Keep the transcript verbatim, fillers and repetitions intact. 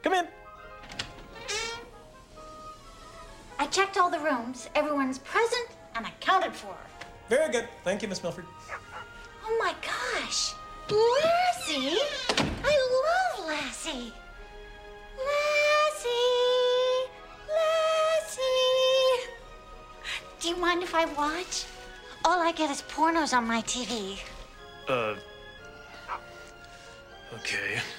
Come in. I checked all the rooms. Everyone's present and accounted for. Very good. Thank you, Miss Milford. Oh my gosh. Lassie! I love Lassie. Lassie! Lassie! Do you mind if I watch? All I get is pornos on my T V. Uh. Okay.